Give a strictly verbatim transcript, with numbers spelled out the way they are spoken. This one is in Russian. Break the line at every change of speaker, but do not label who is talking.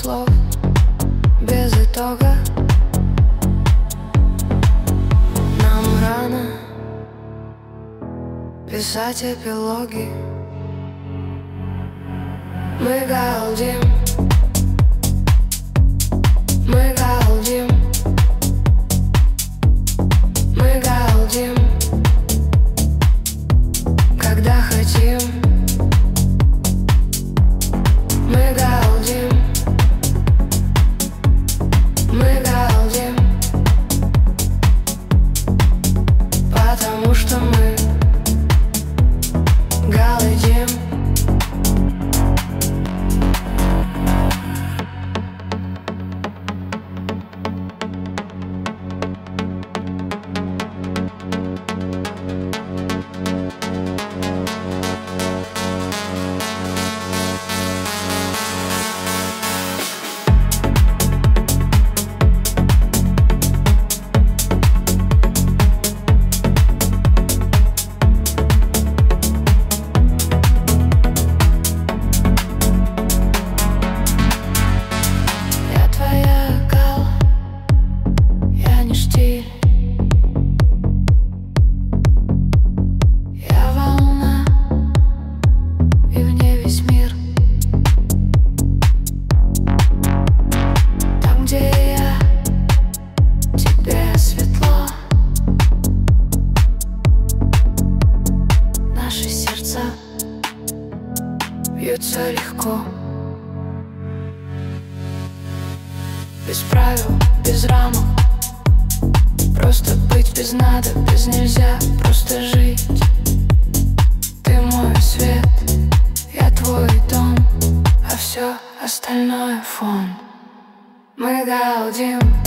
слов, без итога. Нам рано писать эпилоги. Мы галдим, мы галдим, мы галдим, когда хотим. Мы галдим, мы галдим, потому что мы галдим. Бьются легко, без правил, без рамок. Просто быть без надо, без нельзя. Просто жить. Ты мой свет, я твой дом, а все остальное фон. Мы галдим.